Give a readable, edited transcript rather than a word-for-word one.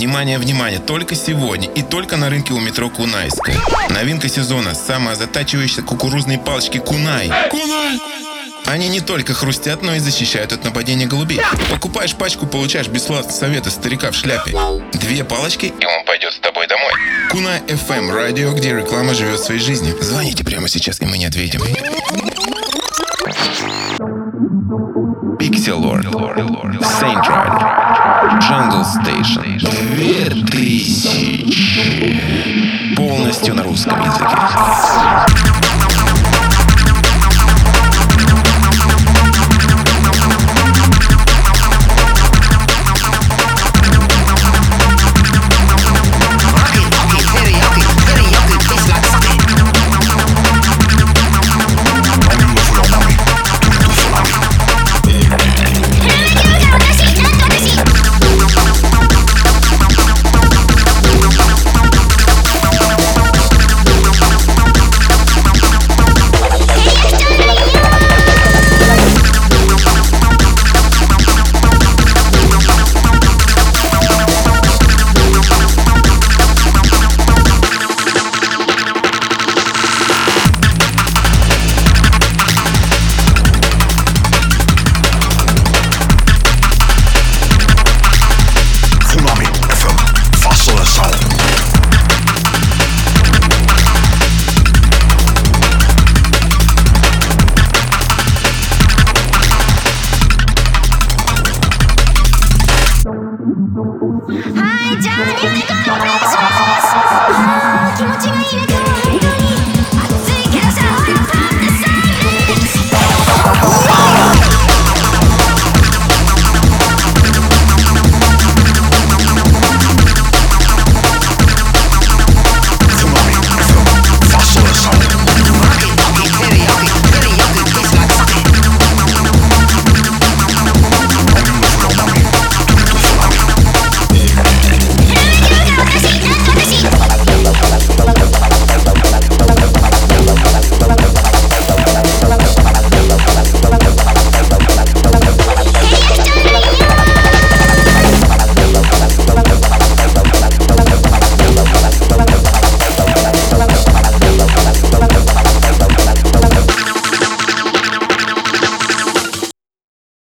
Внимание, внимание, только сегодня и только на рынке у метро Кунайская. Новинка сезона – самозатачивающиеся кукурузные палочки Кунай. Кунай! Они не только хрустят, но и защищают от нападения голубей. Покупаешь пачку, получаешь бесплатный совет от старика в шляпе. 2 палочки, и он пойдет с тобой домой. Кунай FM, радио, где реклама живет своей жизнью. Звоните прямо сейчас, и мы не ответим. Pixel Lord, Saint Ride, Jungle Station, 2000. Полностью на русском языке.